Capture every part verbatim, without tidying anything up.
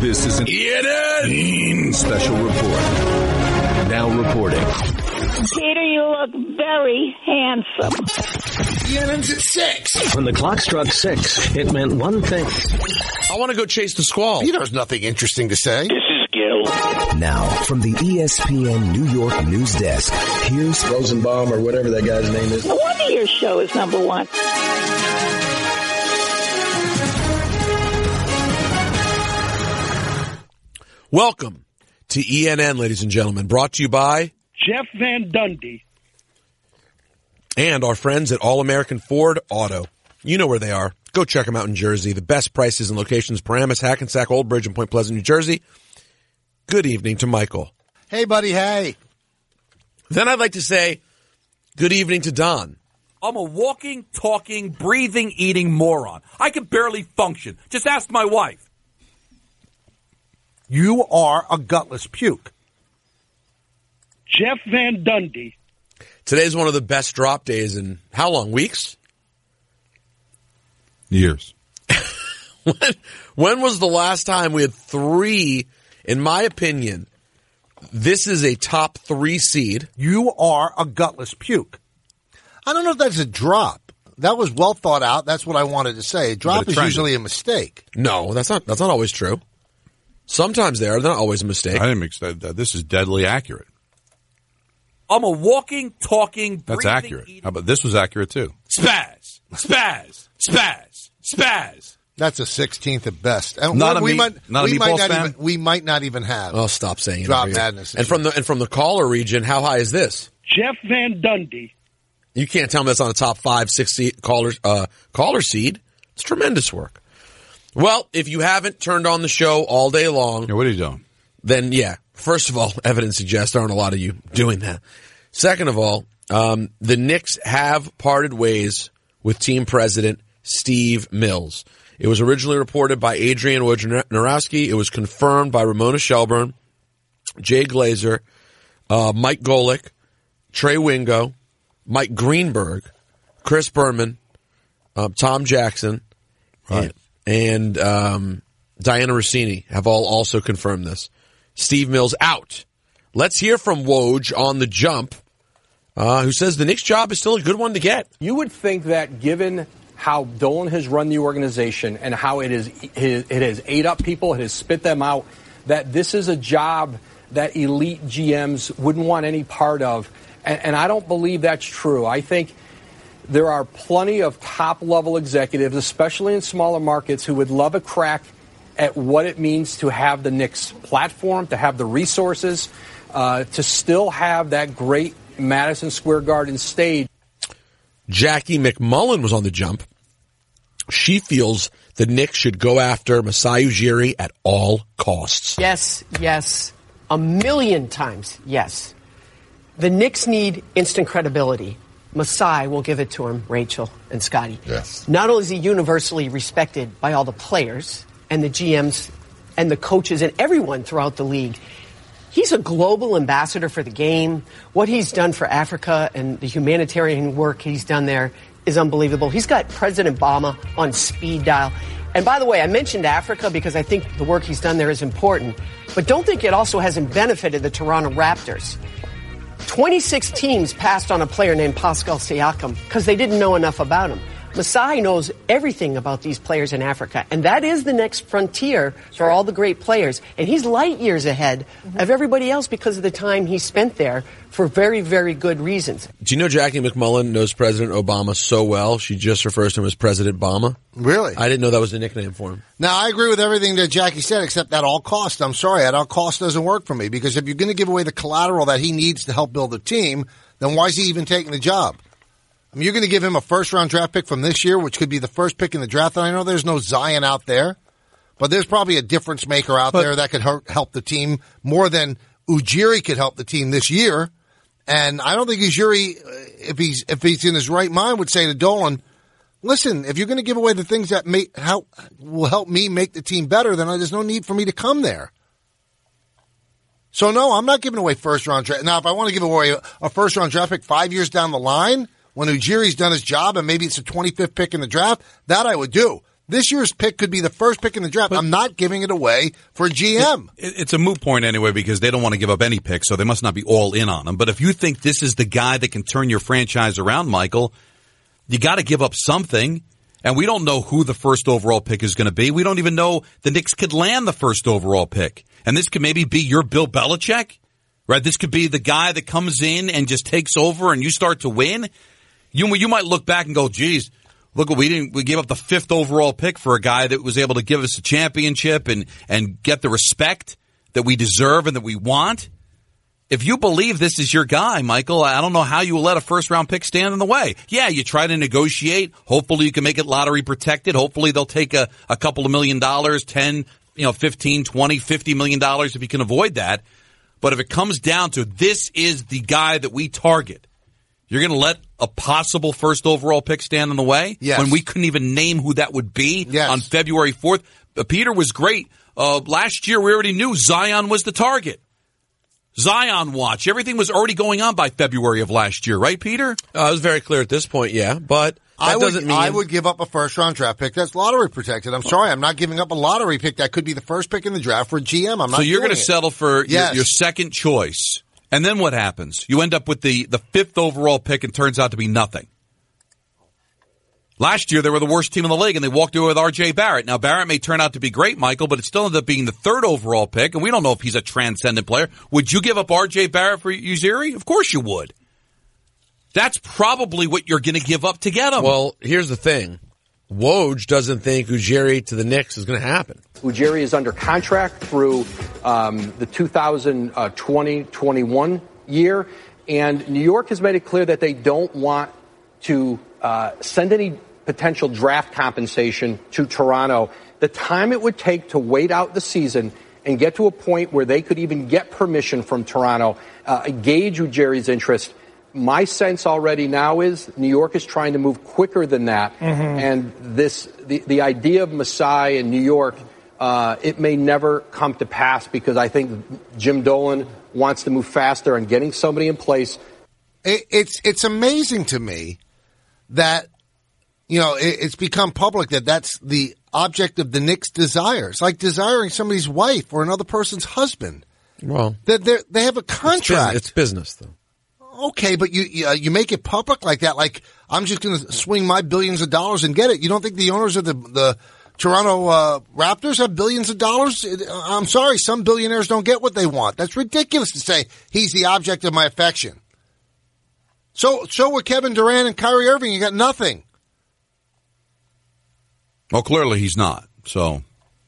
This is an E N N special report. Now reporting. Peter, you look very handsome. E N N's at six. When the clock struck six, it meant one thing. I want to go chase the squall. Peter's nothing interesting to say. This is Gil. Now, from the E S P N New York news desk, here's Rosenbaum or whatever that guy's name is. No wonder your show is number one. Welcome to E N N, ladies and gentlemen, brought to you by Jeff Van Gundy and our friends at All American Ford Auto. You know where they are. Go check them out in Jersey. The best prices and locations: Paramus, Hackensack, Old Bridge, and Point Pleasant, New Jersey. Good evening to Michael. Hey, buddy, hey. Then I'd like to say good evening to Don. I'm a walking, talking, breathing, eating moron. I can barely function. Just ask my wife. You are a gutless puke. Jeff Van Gundy. Today's one of the best drop days in how long? Weeks? Years. when, when was the last time we had three, in my opinion, this is a top three seed. You are a gutless puke. I don't know if that's a drop. That was well thought out. That's what I wanted to say. A drop is usually a mistake. No, that's not, that's not always true. Sometimes they are. They're not always a mistake. I didn't mix that. This is deadly accurate. I'm a walking, talking, That's breathing, accurate. eating. How about this was accurate too? Spaz, spaz, spaz, spaz. That's a sixteenth at best. And Not we, a meat- might, not a we might meatballs not fan? even we might not even have. Oh, stop saying Drop it. over here. madness. And from the and from the caller region, how high is this? Jeff Van Gundy. You can't tell me that's on a top five, six seed caller uh, caller seed. It's tremendous work. Well, if you haven't turned on the show all day long, Yeah, what are you doing? then yeah. First of all, evidence suggests there aren't a lot of you doing that. Second of all, um, the Knicks have parted ways with team president Steve Mills. It was originally reported by Adrian Wojnarowski. It was confirmed by Ramona Shelburne, Jay Glazer, uh, Mike Golick, Trey Wingo, Mike Greenberg, Chris Berman, um, Tom Jackson, Right. and, and um, Diana Rossini have all also confirmed this. Steve Mills out. Let's hear from Woj on the jump, uh, who says the Knicks job is still a good one to get. You would think that given how Dolan has run the organization and how it is it has ate up people, it has spit them out, that this is a job that elite G Ms wouldn't want any part of. And, and I don't believe that's true. I think there are plenty of top-level executives, especially in smaller markets, who would love a crack at what it means to have the Knicks platform, to have the resources, uh, to still have that great Madison Square Garden stage. Jackie McMullen was on the jump. She feels the Knicks should go after Masai Ujiri at all costs. Yes, yes, a million times yes. The Knicks need instant credibility. Masai will give it to him, Rachel and Scotty. Yes. Not only is he universally respected by all the players and the G Ms and the coaches and everyone throughout the league, he's a global ambassador for the game. What he's done for Africa and the humanitarian work he's done there is unbelievable. He's got President Obama on speed dial. And by the way, I mentioned Africa because I think the work he's done there is important. But don't think it also hasn't benefited the Toronto Raptors. twenty-six teams passed on a player named Pascal Siakam because they didn't know enough about him. Masai knows everything about these players in Africa, and that is the next frontier for all the great players. And he's light years ahead mm-hmm. of everybody else because of the time he spent there for very, very good reasons. Do you know Jackie McMullen knows President Obama so well, she just refers to him as President Obama? Really? I didn't know that was a nickname for him. Now, I agree with everything that Jackie said, except at all cost. I'm sorry, at all cost doesn't work for me, because if you're going to give away the collateral that he needs to help build a team, then why is he even taking the job? I mean, you're going to give him a first-round draft pick from this year, which could be the first pick in the draft. And I know there's no Zion out there, but there's probably a difference maker out but, there that could hurt, help the team more than Ujiri could help the team this year. And I don't think Ujiri, if he's if he's in his right mind, would say to Dolan, listen, if you're going to give away the things that may, help, will help me make the team better, then there's no need for me to come there. So, no, I'm not giving away first-round draft. Now, if I want to give away a, a first-round draft pick five years down the line, when Ujiri's done his job and maybe it's a twenty-fifth pick in the draft, that I would do. This year's pick could be the first pick in the draft. But I'm not giving it away for G M. It, it's a moot point anyway because they don't want to give up any picks, so they must not be all in on him. But if you think this is the guy that can turn your franchise around, Michael, you got to give up something. And we don't know who the first overall pick is going to be. We don't even know the Knicks could land the first overall pick. And this could maybe be your Bill Belichick, right? This could be the guy that comes in and just takes over and you start to win. You, you might look back and go, geez, look, we didn't, we gave up the fifth overall pick for a guy that was able to give us a championship and, and get the respect that we deserve and that we want. If you believe this is your guy, Michael, I don't know how you will let a first-round pick stand in the way. Yeah, you try to negotiate. Hopefully you can make it lottery protected. Hopefully they'll take a, a couple of million dollars, ten, you know, fifteen, twenty, fifty million dollars if you can avoid that. But if it comes down to this is the guy that we target, you're going to let a possible first overall pick stand in the way? Yes. When we couldn't even name who that would be yes. on February fourth? Uh, Peter was great. Uh, last year we already knew Zion was the target. Zion watch. Everything was already going on by February of last year, right, Peter? Uh, it was very clear at this point, yeah. But that I would, doesn't mean I would give up a first-round draft pick that's lottery protected. I'm sorry, I'm not giving up a lottery pick that could be the first pick in the draft for G M. I'm not. So you're going to settle for yes. your, your second choice, and then what happens? You end up with the the fifth overall pick, and turns out to be nothing. Last year, they were the worst team in the league, and they walked away with R J Barrett. Now, Barrett may turn out to be great, Michael, but it still ended up being the third overall pick, and we don't know if he's a transcendent player. Would you give up R J Barrett for Ujiri? Of course you would. That's probably what you're going to give up to get him. Well, here's the thing. Woj doesn't think Ujiri to the Knicks is going to happen. Ujiri is under contract through um, the two thousand twenty twenty-one year, and New York has made it clear that they don't want to uh, send any potential draft compensation to Toronto. The time it would take to wait out the season and get to a point where they could even get permission from Toronto, uh, gauge Ujiri's interest. My sense already now is New York is trying to move quicker than that. Mm-hmm. And this, the, the idea of Masai in New York, uh, it may never come to pass because I think Jim Dolan wants to move faster on getting somebody in place. It, it's, it's amazing to me that, you know, it, it's become public that that's the object of the Knicks' desires, like desiring somebody's wife or another person's husband. Well, that they they have a contract. It's business, it's business though. Okay, but you you, uh, you make it public like that. Like I'm just going to swing my billions of dollars and get it. You don't think the owners of the the Toronto uh, Raptors have billions of dollars? I'm sorry, some billionaires don't get what they want. That's ridiculous to say he's the object of my affection. So so with Kevin Durant and Kyrie Irving, you got nothing. Well, clearly he's not. So,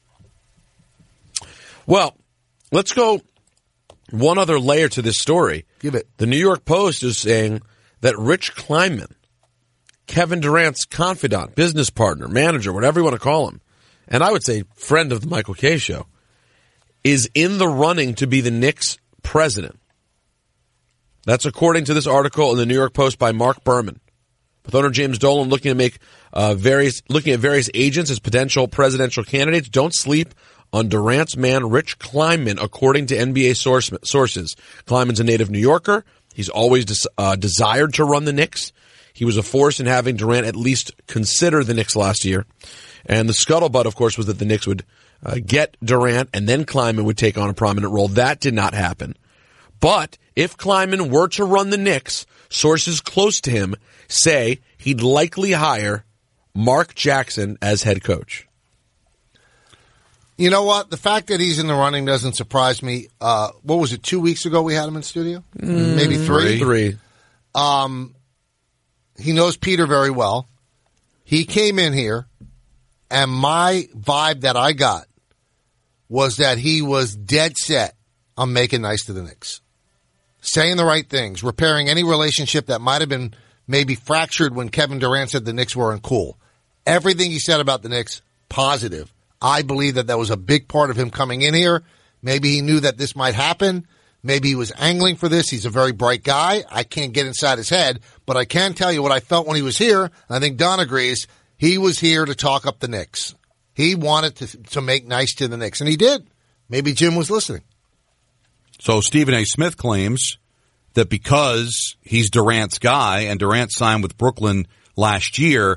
well, let's go one other layer to this story. Give it. The New York Post is saying that Rich Kleiman, Kevin Durant's confidant, business partner, manager, whatever you want to call him, and I would say friend of the Michael Kay Show, is in the running to be the Knicks president. That's according to this article in the New York Post by Mark Berman. With owner James Dolan looking to make uh, various looking at various agents as potential presidential candidates, don't sleep on Durant's man Rich Kleiman, according to N B A source, sources. Kleiman's a native New Yorker. He's always des- uh, desired to run the Knicks. He was a force in having Durant at least consider the Knicks last year. And the scuttlebutt, of course, was that the Knicks would uh, get Durant and then Kleiman would take on a prominent role. That did not happen. But if Kleiman were to run the Knicks, sources close to him say he'd likely hire Mark Jackson as head coach. You know what? The fact that he's in the running doesn't surprise me. Uh, what was it, two weeks ago we had him in studio? Mm, Maybe three? Three. Um, he knows Peter very well. He came in here, and my vibe that I got was that he was dead set on making nice to the Knicks. Saying the right things, repairing any relationship that might have been maybe fractured when Kevin Durant said the Knicks weren't cool. Everything he said about the Knicks, positive. I believe that that was a big part of him coming in here. Maybe he knew that this might happen. Maybe he was angling for this. He's a very bright guy. I can't get inside his head, but I can tell you what I felt when he was here. I think Don agrees. He was here to talk up the Knicks. He wanted to, to make nice to the Knicks, and he did. Maybe Jim was listening. So Stephen A. Smith claims that because he's Durant's guy and Durant signed with Brooklyn last year,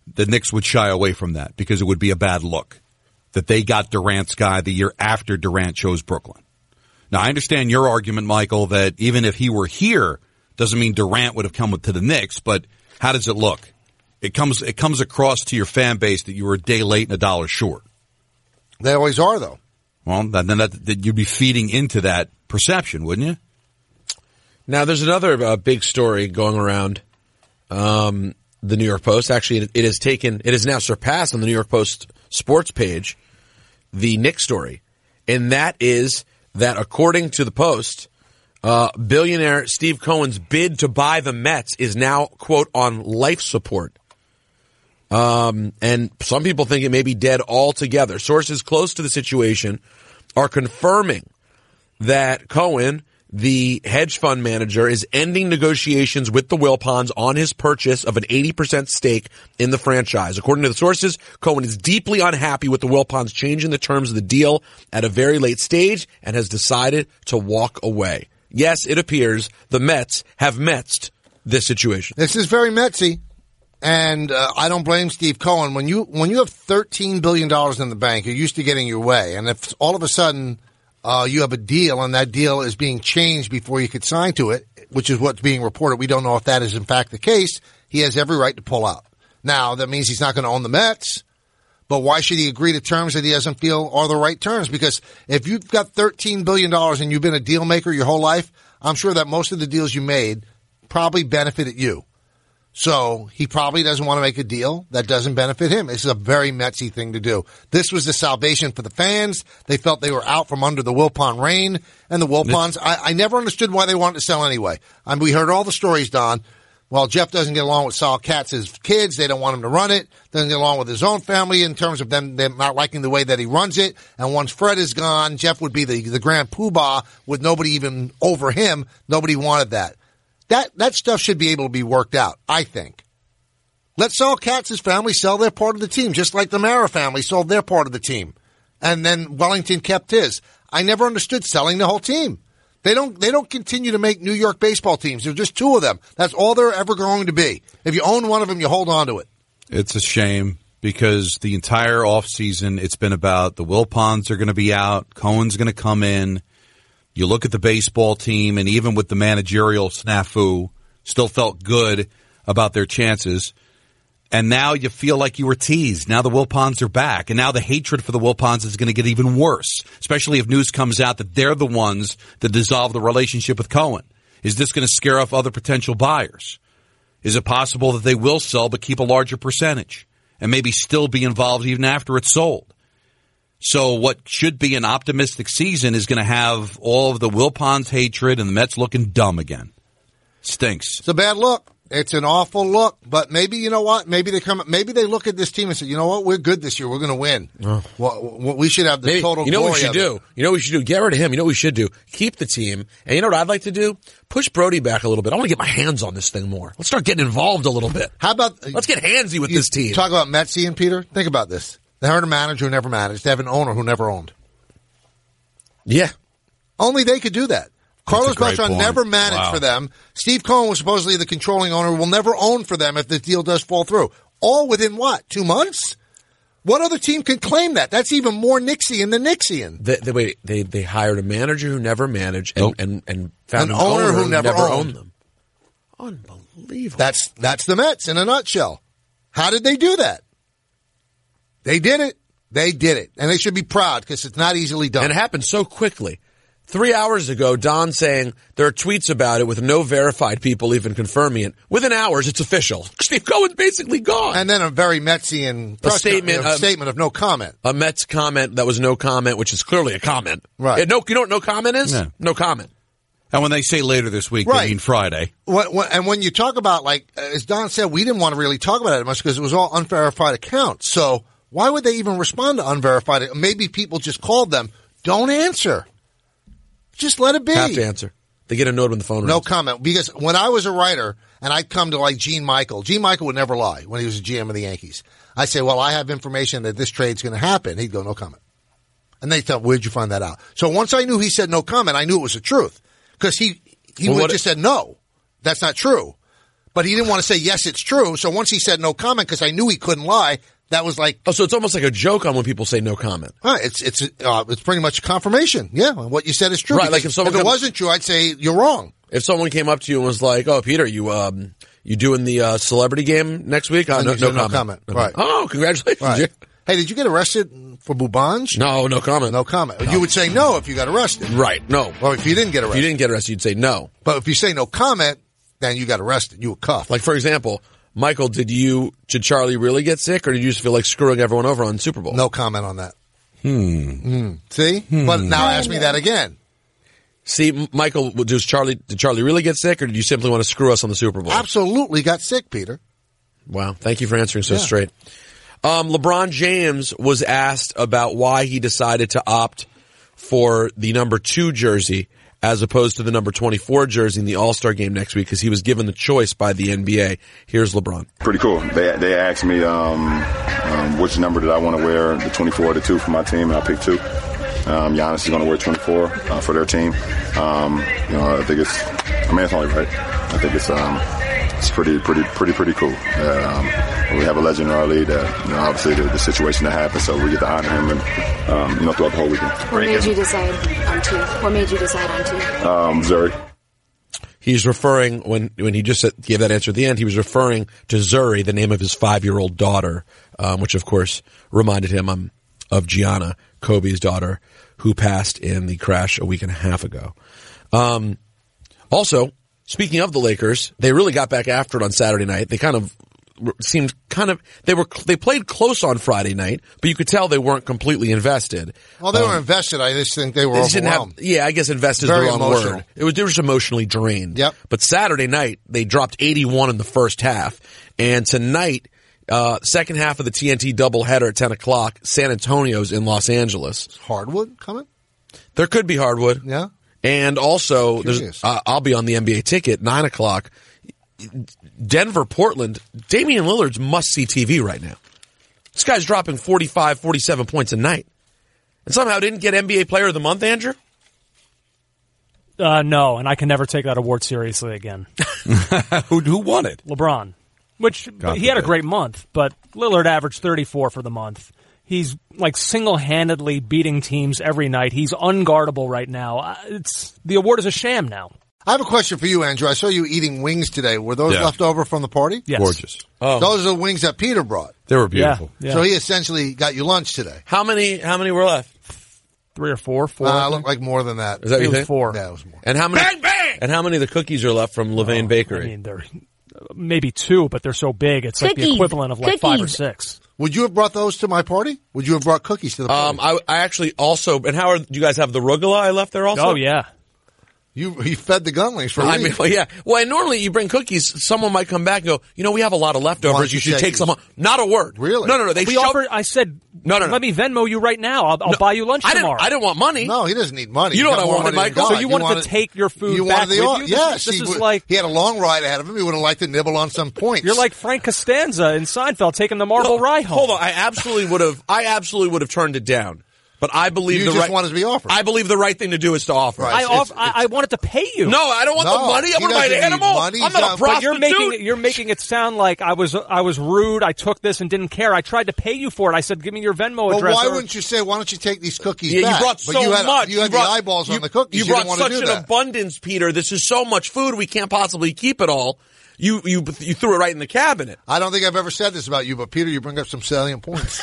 the Knicks would shy away from that because it would be a bad look that they got Durant's guy the year after Durant chose Brooklyn. Now, I understand your argument, Michael, that even if he were here, doesn't mean Durant would have come to the Knicks, but how does it look? It comes it comes across to your fan base that you were a day late and a dollar short. They always are, though. Well, then that, that you'd be feeding into that perception, wouldn't you? Now, there's another uh, big story going around um, the New York Post. Actually, it, it has taken, it has now surpassed on the New York Post sports page the Knicks story, and that is that according to the Post, uh, billionaire Steve Cohen's bid to buy the Mets is now, quote, on life support. Um, and some people think it may be dead altogether. Sources close to the situation are confirming that Cohen, the hedge fund manager, is ending negotiations with the Wilpons on his purchase of an eighty percent stake in the franchise. According to the sources, Cohen is deeply unhappy with the Wilpons changing the terms of the deal at a very late stage and has decided to walk away. Yes, it appears the Mets have Metsed this situation. This is very Metsy, and uh, I don't blame Steve Cohen. When you when you have thirteen billion dollars in the bank, you're used to getting your way, and if all of a sudden uh, you have a deal and that deal is being changed before you could sign to it, which is what's being reported, we don't know if that is in fact the case, he has every right to pull out. Now, that means he's not going to own the Mets, but why should he agree to terms that he doesn't feel are the right terms? Because if you've got thirteen billion dollars and you've been a deal maker your whole life, I'm sure that most of the deals you made probably benefited you. So he probably doesn't want to make a deal that doesn't benefit him. This is a very Metsy thing to do. This was the salvation for the fans. They felt they were out from under the Wilpon reign. And the Wilpons, I, I never understood why they wanted to sell anyway. I mean, we heard all the stories, Don. Well, Jeff doesn't get along with Saul Katz's kids. They don't want him to run it. Doesn't get along with his own family in terms of them, them not liking the way that he runs it. And once Fred is gone, Jeff would be the, the grand poobah with nobody even over him. Nobody wanted that. That that stuff should be able to be worked out, I think. Let Saul Katz's family sell their part of the team, just like the Mara family sold their part of the team. And then Wellington kept his. I never understood selling the whole team. They don't they don't continue to make New York baseball teams. There's just two of them. That's all they're ever going to be. If you own one of them, you hold on to it. It's a shame because the entire offseason, it's been about the Wilpons are going to be out, Cohen's going to come in. You look at the baseball team, and even with the managerial snafu, still felt good about their chances. And now you feel like you were teased. Now the Wilpons are back, and now the hatred for the Wilpons is going to get even worse, especially if news comes out that they're the ones that dissolve the relationship with Cohen. Is this going to scare off other potential buyers? Is it possible that they will sell but keep a larger percentage and maybe still be involved even after it's sold? So what should be an optimistic season is going to have all of the Wilpons hatred and the Mets looking dumb again. Stinks. It's a bad look. It's an awful look. But maybe, you know what? Maybe they come. Maybe they look at this team and say, you know what? We're good this year. We're going to win. Oh. Well, we should have the maybe, total You know glory what we should do? It. You know what we should do? Get rid of him. You know what we should do? Keep the team. And you know what I'd like to do? Push Brody back a little bit. I want to get my hands on this thing more. Let's start getting involved a little bit. How about... Let's get handsy with this team. Talk about Metsy and Peter. Think about this. They hired a manager who never managed. They have an owner who never owned. Yeah. Only they could do that. Carlos Beltran never managed wow. for them. Steve Cohen was supposedly the controlling owner who will never own for them if the deal does fall through. All within what? Two months? What other team can claim that? That's even more Nixian than Nixian. They, they, wait, they, they hired a manager who never managed and, nope. and, and found an, an owner, owner who never, never owned. owned them. Unbelievable. That's, that's the Mets in a nutshell. How did they do that? They did it. They did it. And they should be proud because it's not easily done. And it happened so quickly. Three hours ago, Don saying there are tweets about it with no verified people even confirming it. Within hours, it's official. Steve Cohen's basically gone. And then a very Metsian a statement, com- a statement of no comment. A Mets comment that was no comment, which is clearly a comment. Right. Yeah, no, you know what no comment is? Yeah. No comment. And when they say later this week, right. they mean Friday. When, when, and when you talk about, like, as Don said, we didn't want to really talk about it much because it was all unverified accounts. So why would they even respond to unverified? Maybe people just called them. Don't answer. Just let it be. Have to answer. They get a note when the phone rings. No comment. Because when I was a writer and I'd come to like Gene Michael, Gene Michael would never lie when he was a G M of the Yankees. I'd say, well, I have information that this trade's going to happen. He'd go, no comment. And they'd tell, where'd you find that out? So once I knew he said no comment, I knew it was the truth. Because he, he well, would have just said, no, that's not true. but he didn't want to say, yes, it's true. So once he said no comment, because I knew he couldn't lie, that was like... Oh, so it's almost like a joke on when people say no comment. Uh, it's it's uh, it's pretty much confirmation. Yeah, what you said is true. Right, like if someone if it come, wasn't true, I'd say you're wrong. If someone came up to you and was like, "Oh, Peter, you um, you doing the uh, celebrity game next week?" Uh, no, no, no, comment. comment. no Right. comment. Oh, congratulations! Right. Hey, did you get arrested for Bubanj? No, no comment. No comment. No. You would say no if you got arrested. Right. No. Well, if you didn't get arrested. If you didn't get arrested, you'd say no. But if you say no comment, then you got arrested. You were cuffed. Like, for example, Michael, did you, did Charlie really get sick, or did you just feel like screwing everyone over on Super Bowl? No comment on that. Hmm. Mm. See? Hmm. But now ask me that again. See, Michael, does Charlie, did Charlie really get sick, or did you simply want to screw us on the Super Bowl? Absolutely got sick, Peter. Wow. Thank you for answering so Yeah. straight. Um, LeBron James was asked about why he decided to opt for the number two jersey as opposed to the number twenty-four jersey in the All-Star game next week, because he was given the choice by the N B A. Here's LeBron. Pretty cool. They they asked me um, um, which number did I want to wear, the twenty-four or the two for my team, and I picked two. Um, Giannis is going to wear twenty-four uh, for their team. Um, you know, I think it's, I mean, it's only right. I think it's um, it's pretty, pretty, pretty, pretty cool. Uh, um, we have a legend in our league that, you know, obviously the, the situation that happened, so we get to honor him and, um, you know, throughout the whole weekend. What made you decide on two? What made you decide on two? Um, Zuri. He's referring, when when he just said, gave that answer at the end, he was referring to Zuri, the name of his five-year-old daughter, um, which, of course, reminded him um, of Gianna, Kobe's daughter, who passed in the crash a week and a half ago. Um, also, speaking of the Lakers, they really got back after it on Saturday night. They kind of seemed kind of, they were, they played close on Friday night, but you could tell they weren't completely invested. Well, they um, were invested. I just think they were they just didn't overwhelmed. have, yeah, I guess invested is Very the wrong emotional. word. It was, they were just emotionally drained. Yep. But Saturday night, they dropped eighty-one in the first half. And tonight, uh, second half of the T N T doubleheader at ten o'clock, San Antonio's in Los Angeles. Hardwood coming? There could be hardwood. Yeah. And also, there's, Curious. uh, I'll be on the N B A ticket, nine o'clock. Denver, Portland. Damian Lillard's must-see T V right now. This guy's dropping forty-five, forty-seven points a night. And somehow didn't get N B A Player of the Month, Andrew? Uh, no, and I can never take that award seriously again. who, who won it? LeBron. Which, God he had a forbid. great month, but Lillard averaged thirty-four for the month. He's like single-handedly beating teams every night. He's unguardable right now. Uh, It's the award is a sham now. I have a question for you, Andrew. I saw you eating wings today. Were those Yeah. left over from the party? Yes. Gorgeous. Oh. Those are the wings that Peter brought. They were beautiful. Yeah. So he essentially got you lunch today. How many, how many were left? Three or four, four. Uh, I it think. looked like more than that. Is that what It you was think? four. Yeah, it was more. And how many, Bang, bang! and how many of the cookies are left from Levain Bakery? I mean, they're maybe two, but they're so big. It's like the Cookies. equivalent of like five or Cookies. six. Would you have brought those to my party? Would you have brought cookies to the party? Um, I, I actually also, and how are, do you guys have the arugula I left there also? Oh, yeah. you he fed the gunlings for a I week. mean, well, yeah. Well, and normally you bring cookies, someone might come back and go, you know, we have a lot of Why don't leftovers. you You should take take these? some. home." Not a word. Really? No, no, no. They We shoved- offered, I said, No, no, no. let me Venmo you right now. I'll, I'll No, buy you lunch I didn't, tomorrow. I didn't want money. No, he doesn't need money. You He's know got what I more wanted, money than Michael? God. So you wanted to take your food you back wanted the, with you? This Yes, is- this he is would- like- he had a long ride ahead of him. He would have liked to nibble on some points. You're like Frank Costanza in Seinfeld taking the marble No, ride home. Hold on. I absolutely would have, I absolutely would have turned it down. But I believe You the just right, wanted to be offered. I believe the right thing to do is to offer. Right. I, It's- off, I, I wanted to pay you. No, I don't want No, the money. he I'm going to buy an doesn't need animal. money. I'm He's not a not- But you're prostitute. making it, you're making it sound like I was I was rude. I took this and didn't care. I tried to pay you for it. I said, "Give me your Venmo well, address." why or- wouldn't you say, why don't you take these cookies Yeah, back? you brought but so you had, much. You had brought, the eyeballs you, on the cookies. You You, brought didn't want such to do an that. abundance, Peter. This is so much food. We can't possibly keep it all. You you you threw it right in the cabinet. I don't think I've ever said this about you, but Peter, you bring up some salient points.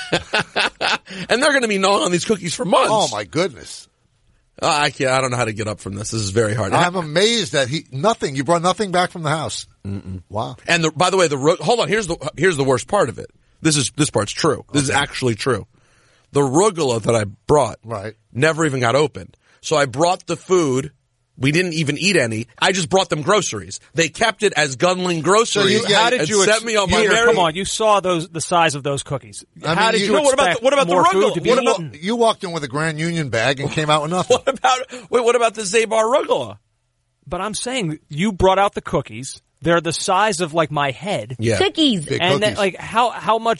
And they're going to be gnawing on these cookies for months. Oh my goodness. Uh, I can't. I don't know how to get up from this. This is very hard. I'm amazed that he nothing. You brought nothing back from the house. Mm-mm. Wow. And the, by the way, the ru- hold on. Here's the here's the worst part of it. This is this part's true. This is actually true. The arugula that I brought Right. never even got opened. So I brought the food. We didn't even eat any. I just brought them groceries. They kept it as Gunling groceries. So you, how did and you sent ex- me on my Peter, merry- come on, you saw those the size of those cookies. I how mean, did you- you, No, what about expect the- what about the more arugula? food to be What about- eaten? You walked in with a Grand Union bag and came out with nothing. What about wait? What about the Zabar arugula? But I'm saying you brought out the cookies. They're the size of like my head. Yeah, Cookies. Big and then, cookies. like how how much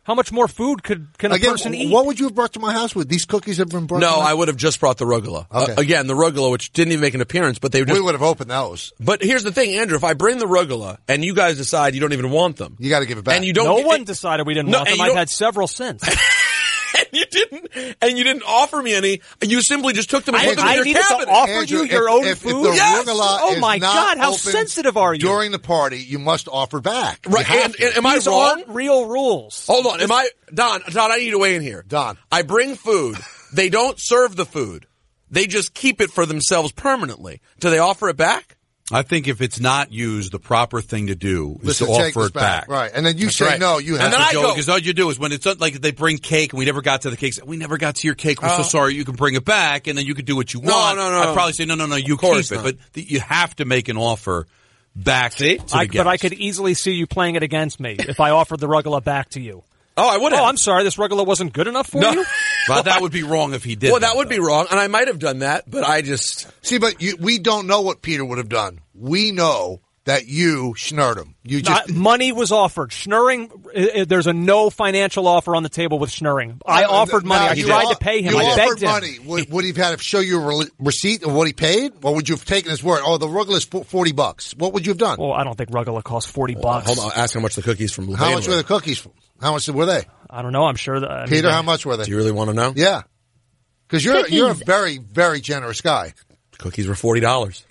How much more food could can a Again, person eat? what would you have brought to my house? Would these cookies have been brought? No, to my I would have just brought the rugula. Okay. Uh, again, the rugula, which didn't even make an appearance, but they were just. We would have opened those. But here's the thing, Andrew. If I bring the rugula and you guys decide you don't even want them, you got to give it back. And you don't. No it, one decided we didn't no, want and them. you I've don't- had several since. and you didn't, and you didn't offer me any. You simply just took them and I, put them I in your needed cabinet. to offer Andrew, you your if- own if- if food. the Yes! rugula Oh is my not God! How open sensitive are you? During the party, you must offer back. You Right? have And, to. and am I These wrong? aren't real rules. Hold on. Am I Don? Don, I need to weigh in here. Don. I bring food. They don't serve the food. They just keep it for themselves permanently. Do they offer it back? I think if it's not used, the proper thing to do is Listen, to take offer this it back. Right. And then you That's say right. no, you have And then to. I go- Because all you do is when it's like they bring cake and we never got to the cake. We never got to your cake. We're Oh. so sorry. You can bring it back and then you can do what you No, want. no, no. I'd probably say no, no, no. You Of course keep it, not. but th- you have to make an offer back See? to the I, guest. but I could easily see you playing it against me if I offered the rugula back to you. Oh, I would have. Oh, I'm sorry. This rugula wasn't good enough for No. you? But that would be wrong if he did. Well, that would be wrong, and I might have done that, but I just. See, but you, we don't know what Peter would have done. We know that you schnurred him. You just Uh, money was offered. Schnurring, uh, uh, there's a no financial offer on the table with Schnurring. I Uh, offered money. now, I you tried o- to pay him. You I offered begged him. money. Would, would he have had to show you a re- receipt of what he paid, or would you have taken his word? Oh, the rugula is fo- forty bucks. What would you have done? Well, I don't think rugula cost forty bucks. Hold on. Ask how much the cookies from How Levain much were the cookies? How much were they? I don't know. I'm sure that. I Peter, mean, how much were they? Do you really want to know? Yeah, because you're Cookies. you're a very very generous guy. Cookies were forty dollars.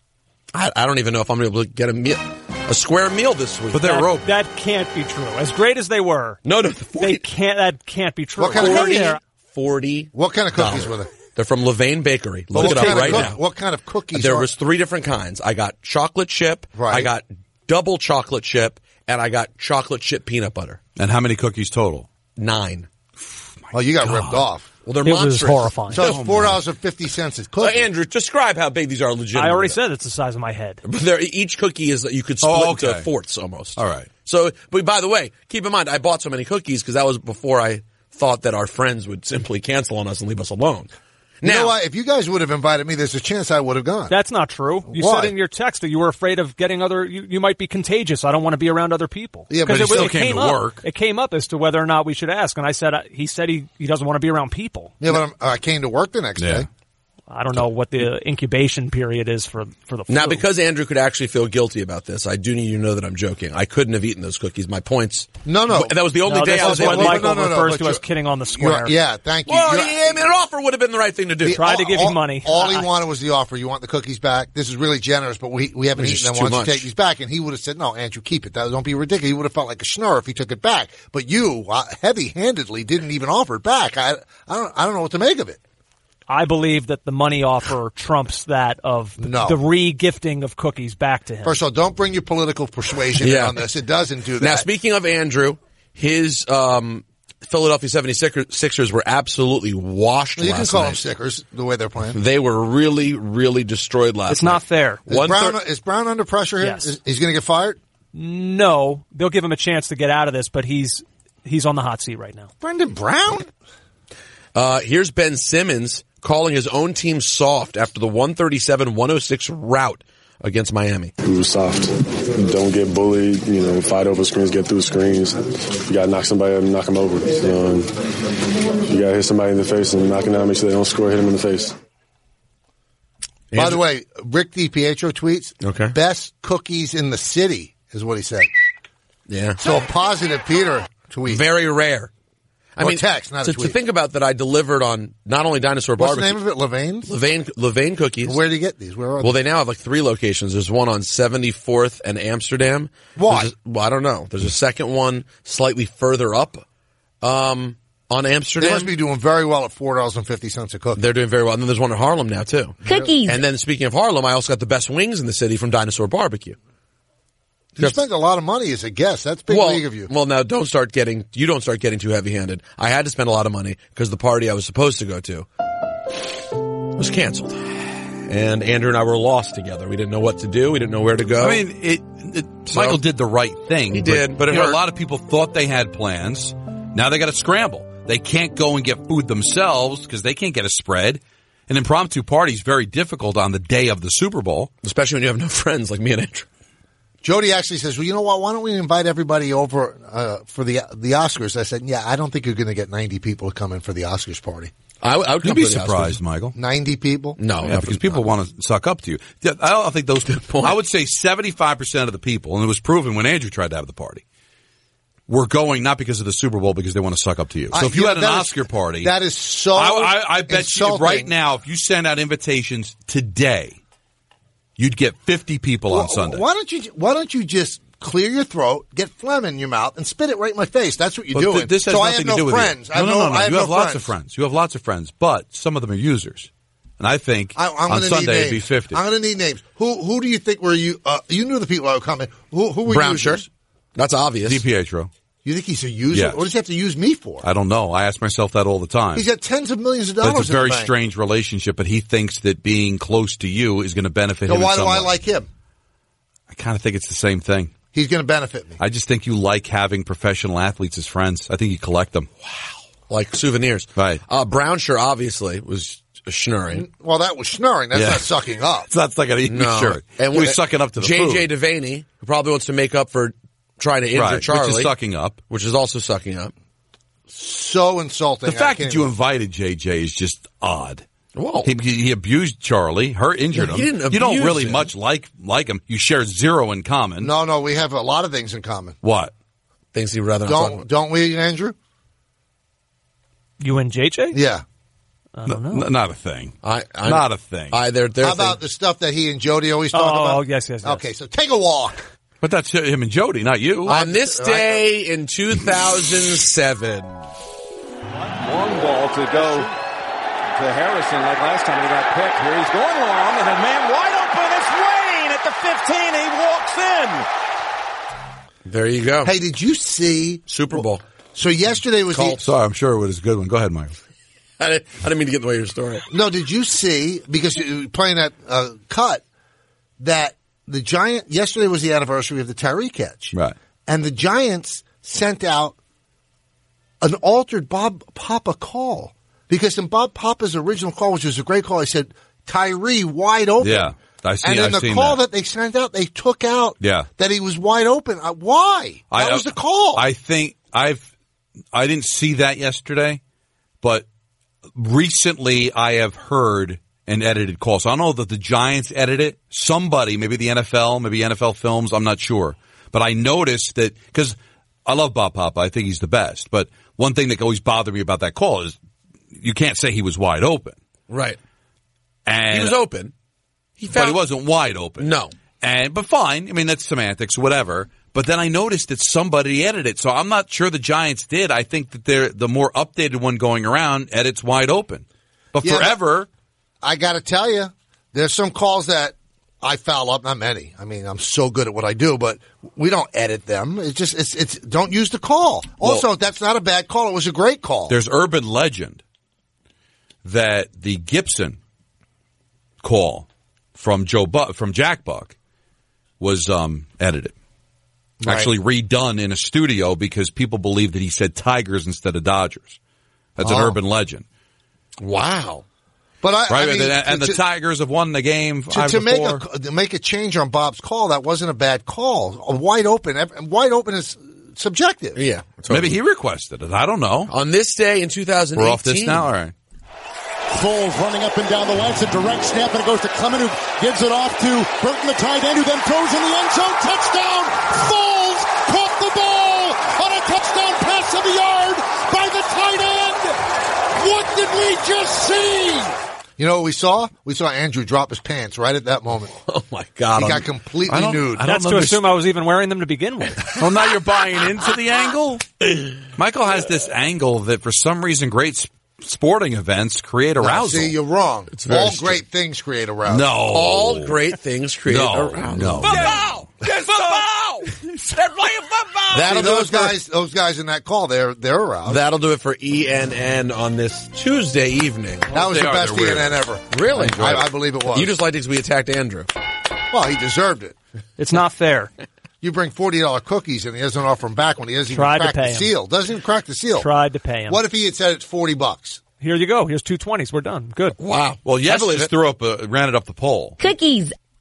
I, I don't even know if I'm able to get a meal, a square meal this week. But they're that, rope. that can't be true. As great as they were, No, no, they can't. That can't be true. What kind of Hey cookies? there. forty. What kind of cookies were they? They're from Levain Bakery. Look what it up kind of right cook- now. What kind of cookies? There are- was three different kinds. I got chocolate chip. Right. I got double chocolate chip, and I got chocolate chip peanut butter. And how many cookies total? Nine. Oh, you got ripped off. Well, they're It was monstrous. horrifying. So it's four dollars and fifty cents a Uh, cookie. Andrew, describe how big these are legitimately. I already said it's the size of my head. But they're, each cookie is you could split Oh, okay. into fourths almost. All right. So, but by the way, keep in mind I bought so many cookies because that was before I thought that our friends would simply cancel on us and leave us alone. You Now, know what? If you guys would have invited me, there's a chance I would have gone. That's not true. You Why? said in your text that you were afraid of getting other. You, you might be contagious. I don't want to be around other people. Yeah, but 'Cause he it, still it came came to up. work. It came up as to whether or not we should ask, and I said uh, he said he, he doesn't want to be around people. Yeah, but I'm, I came to work the next Yeah. day. I don't know what the incubation period is for for the flu. now because Andrew could actually feel guilty about this, I do need you to know that I'm joking. I couldn't have eaten those cookies. My points. No, no. That was the only no, day this I was is what able to. Michael no, no, no, refers but to as you're- kidding on the You're- square. yeah, thank you. Well, You're- yeah, I mean, an offer would have been the right thing to do. Tried to all- give you all- money. All he I- wanted was the offer. You want the cookies back? This is really generous, but we we haven't It's eaten them. just Why too don't you much. take these back? And he would have said, "No, Andrew, keep it. That don't be ridiculous." He would have felt like a schnurr if he took it back. But you, uh, heavy-handedly, didn't even offer it back. I I don't I don't know what to make of it. I believe that the money offer trumps that of the, No. the re-gifting of cookies back to him. First of all, don't bring your political persuasion in Yeah. on this. It doesn't do that. Now, speaking of Andrew, his um, Philadelphia seventy-sixers were absolutely washed you can last call night. them stickers the way they're playing. They were really, really destroyed last It's night. not fair. Is One Brown, thir- is Brown under pressure here? Yes. Is, he's going to get fired? No, they'll give him a chance to get out of this, but he's he's on the hot seat right now. Brendan Brown? Uh, here's Ben Simmons calling his own team soft after the one thirty-seven one oh six rout against Miami. We were soft. Don't get bullied. You know, fight over screens, get through screens. You got to knock somebody up and knock them over. You know, and you got to hit somebody in the face and knock them out, make sure they don't score, hit them in the face. By the way, Rick DiPietro tweets, Okay. best cookies in the city is what he said. Yeah. So a positive Peter tweet. Very rare. I Or mean, text, not a to, tweet. to think about that, I delivered on not only Dinosaur What's the Barbecue. name of it? Levain's? Levain, Levain Cookies. Where do you get these? Where are Well, they? they now have like three locations. There's one on seventy-fourth and Amsterdam. Why? There's a- well, I don't know. There's a second one slightly further up um, on They Amsterdam. must be doing very well at four dollars and fifty cents a cookie. They're doing very well. And then there's one in Harlem now, too. Cookies. And then speaking of Harlem, I also got the best wings in the city from Dinosaur Barbecue. You spent a lot of money as a guest. That's big well, league of you. Well, now don't start getting, you don't start getting too heavy-handed. I had to spend a lot of money because the party I was supposed to go to was canceled. And Andrew and I were lost together. We didn't know what to do. We didn't know where to go. I mean, it, it So- Michael did the right thing. He did, but it you know, hurt. a lot of people thought they had plans. Now they got to scramble. They can't go and get food themselves because they can't get a spread. An impromptu party is very difficult on the day of the Super Bowl. Especially when you have no friends like me and Andrew. Jody actually says, well, you know what? Why don't we invite everybody over uh, for the the Oscars? I said, yeah, I don't think you're going to get ninety people to come in for the Oscars party. I, I would You'd be surprised, Michael. ninety people? No, yeah, because people want to suck up to you. I don't think those. I would say seventy-five percent of the people, and it was proven when Andrew tried to have the party, were going not because of the Super Bowl, because they want to suck up to you. So I, if you, you had know, an that Oscar is, party, that is so. I, I, I bet insulting. you right now, if you send out invitations today, you'd get fifty people well, on Sunday. Why don't you? Why don't you just clear your throat, get phlegm in your mouth, and spit it right in my face? That's what you're But doing. th- this has so nothing I have to no do with friends. you. I have no, no, no, no. I have You have no lots friends. of friends. You have lots of friends, but some of them are users. And I think I, I'm on gonna Sunday need it'd be names. fifty. I'm going to need names. Who who do you think were you? Uh, you knew the people that were coming. Who who were Brown users? shirt. That's obvious. DiPietro. You think he's a user? Yes. What does he have to use me for? I don't know. I ask myself that all the time. He's got tens of millions of dollars. But it's a in very the bank. strange relationship, but he thinks that being close to you is going to benefit So him. why in do some I way. like him? I kind of think it's the same thing. He's going to benefit me. I just think you like having professional athletes as friends. I think you collect them. Like souvenirs. Right. Uh, Brown shirt obviously was schnurring. Well, that was schnurring. That's Yeah. not sucking up. It's not sucking up. No. Sure. And he was sucking up to the J J food. Devaney, who probably wants to make up for trying to injure Right, Charlie. which is sucking up. Which is also sucking up. So insulting. The fact I that can't you even- invited J J is just odd. Whoa. He, he abused Charlie. Her injured No, him. he didn't you don't abuse really him. much like like him. You share zero in common. No, no, we have a lot of things in common. What? Things he'd rather not talk Don't about. don't we, Andrew? You and J J? Yeah. I don't know. N- not a thing. I, I, not a thing. I, they're, they're How about the stuff that he and Jody always talk Oh, about? oh, yes, yes, yes. Okay, so take a walk. But that's him and Jody, not you. On this day in two thousand seven. Long ball to go to Harrison like last time he got picked. Here he's going long, and a man wide open. It's Wayne at the fifteen. He walks in. There you go. Hey, did you see Super Bowl. So yesterday was the, Sorry, I'm sure it was a good one. Go ahead, Michael. I didn't, I didn't mean to get in the way of your story. No, did you see, because you were playing that uh, cut, that the Giant, yesterday was the anniversary of the Tyree catch. Right. And the Giants sent out an altered Bob Papa call. Because in Bob Papa's original call, which was a great call, he said, Tyree wide open. Yeah. I see, and in I've the seen call that. that. they sent out, they took out Yeah. that he was wide open. Uh, why? That I, was the call. I think I've I didn't see that yesterday, but recently I have heard an edited call. So I don't know that the Giants edited it. Somebody, maybe the N F L, maybe N F L Films, I'm not sure. But I noticed that, because I love Bob Papa. I think he's the best. But one thing that always bothered me about that call is you can't say he was wide open. Right. And He was open. He but found, he wasn't wide open. No. And but fine. I mean, that's semantics, whatever. But then I noticed that somebody edited it, so I'm not sure the Giants did. I think that they're the more updated one going around edits wide open. But Yeah, forever, I got to tell you, there's some calls that I foul up. Not many. I mean, I'm so good at what I do, but we don't edit them. It's just it's it's don't use the call. Also, Well, that's not a bad call. It was a great call. there's urban legend that the Gibson call from Joe Bu- from Jack Buck was um, edited. Right. Actually redone in a studio because people believe that he said Tigers instead of Dodgers. That's an Oh. urban legend. Wow. But I, Right, I mean, and, the, and to, the Tigers have won the game to, five to to make four. a to make a change on Bob's call, that wasn't a bad call. A wide open, wide open is subjective. Yeah. Maybe he requested it. I don't know. On this day in two thousand eighteen. We're off this now? All right. Foles running up and down the line. It's a direct snap, and it goes to Clement, who gives it off to Burton, the tight end, who then throws in the end zone. Touchdown! Foles caught the ball on a touchdown pass of the yard by the tight end. What did we just see? You know what we saw? We saw Andrew drop his pants right at that moment. Oh, my God. He I'm- got completely I don't- nude. I don't That's to understand. assume I was even wearing them to begin with. Well, now you're buying into the angle? Michael has this angle that for some reason great s- sporting events create No, arousal. see, you're wrong. very All strict. great things create arousal. no. All great things create No, around. no. Football! Yes, football! They're playing football! That'll See, do those it for, guys, those guys in that call, they're they're aroused. That'll do it for E N N on this Tuesday evening. That was They the are, best E they're N N weird. ever. Really? I, I believe it was. You just liked it because we attacked Andrew. well, he deserved it. It's not fair. You bring forty dollar cookies and he doesn't offer them back when he doesn't even Tried to crack the pay him. seal. Doesn't even crack the seal. Tried to pay him. What if he had said it's forty bucks? Here you go. Here's two twenties. We're done. Good. Wow. Well, That's- Yevelis threw up, a, ran it up the pole. Cookies.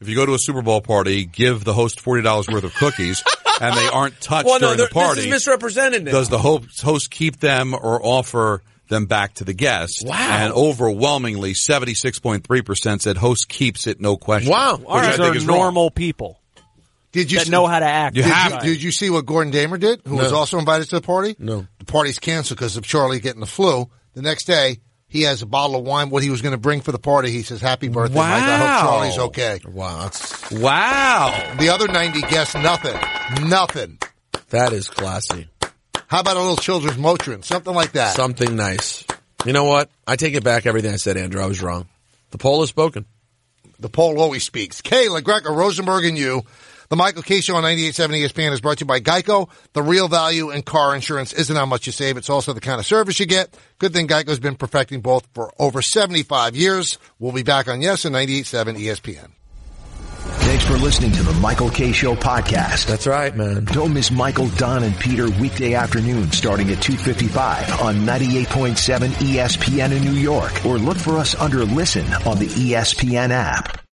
if you go to a Super Bowl party, give the host forty dollars worth of cookies, and they aren't touched well, no, during the party. This is misrepresented now. Does the host, host keep them or offer them back to the guest? Wow. And overwhelmingly, seventy-six point three percent said host keeps it, no question. Wow. All right. These are normal people. Did you that see, know how to act? Did you, did you see what Gordon Damer did, who No. was also invited to the party? No. The party's canceled because of Charlie getting the flu. The next day, he has a bottle of wine, what he was going to bring for the party. He says, happy birthday, Wow. Mike. I hope Charlie's okay. Wow. That's, Wow. The other ninety guessed nothing. Nothing. that is classy. How about a little children's Motrin? Something like that. Something nice. You know what? I take it back everything I said, Andrew. I was wrong. The poll has spoken. The poll always speaks. Kayla, Greco, Rosenberg, and you. The Michael K. Show on ninety-eight point seven E S P N is brought to you by Geico. The real value in car insurance isn't how much you save. It's also the kind of service you get. Good thing Geico's been perfecting both for over seventy-five years. We'll be back on Yes on ninety-eight point seven E S P N. Thanks for listening to the Michael K. Show podcast. That's right, man. Don't miss Michael, Don, and Peter weekday afternoon starting at two fifty-five on ninety-eight point seven E S P N in New York. Or look for us under Listen on the E S P N app.